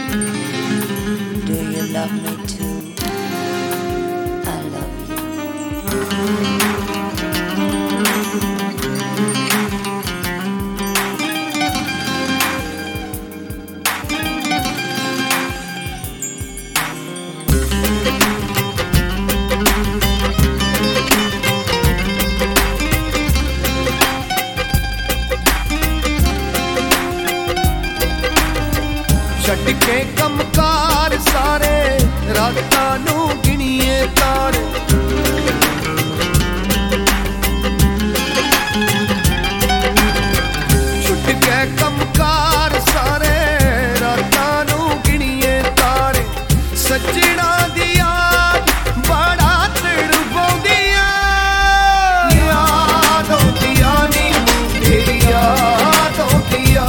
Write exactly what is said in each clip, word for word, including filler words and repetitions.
Do you love me too? I love you. ਛੱਡ ਕੇ ਕੰਮਕਾਰ ਸਾਰੇ ਰਾਤਾਂ ਨੂੰ ਗਿਣੀਏ ਤਾਰੇ ਛੁੱਟ ਕੇ ਕੰਮਕਾਰ ਸਾਰੇ ਰਾਤਾਂ ਨੂੰ ਗਿਣੀਏ ਤਾਰੇ ਸੱਜਣਾ ਦੀ ਯਾਦ ਬੜਾ ਤੜਪਾਉਂਦੀਆਂ ਯਾਦ ਆਉਂਦੀਆਂ ਨੀ ਤੇਰੀ ਯਾਦ ਆਉਂਦੀਆਂ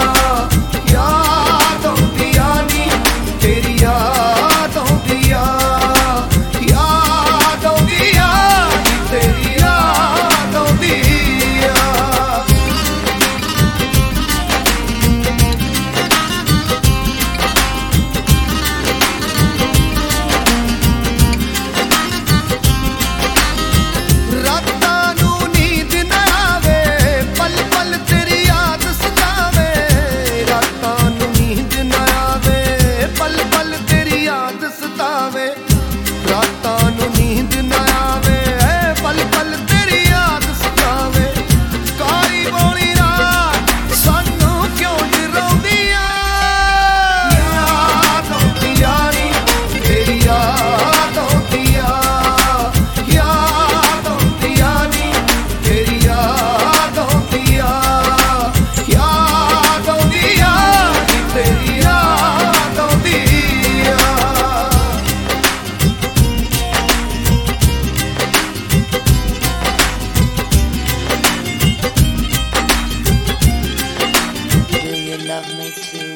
Love me too.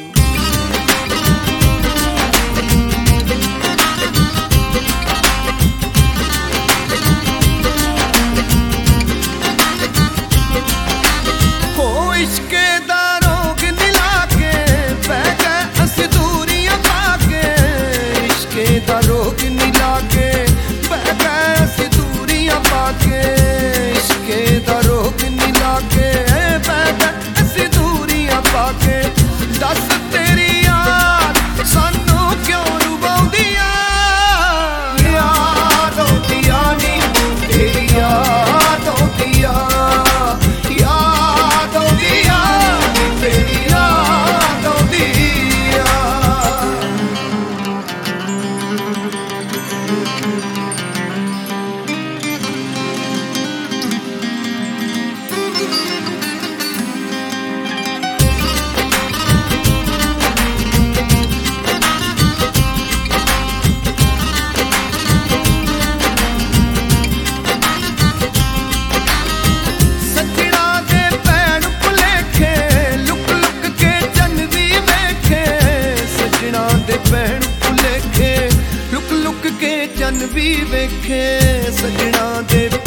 हो इश्के दा रोग नीला के बह गए असी दूरियां पाके इश्के दा रोग नीला के बह गए असी दूरियां पाके इश्के दा रोग नीला के बह गए असी दूरियां पाके दस तेरी याद सानू क्यों रुबाउंदियां याद आउंदियां नी तेरी याद आउंदियां याद आउंदियां नी तेरी याद आउंदियां ਭੈਣ ਭੁਲੇਖੇ ਲੁਕ ਲੁਕ ਕੇ ਚੰਨ ਵੀ ਵੇਖੇ ਸਜਣਾ ਦੇ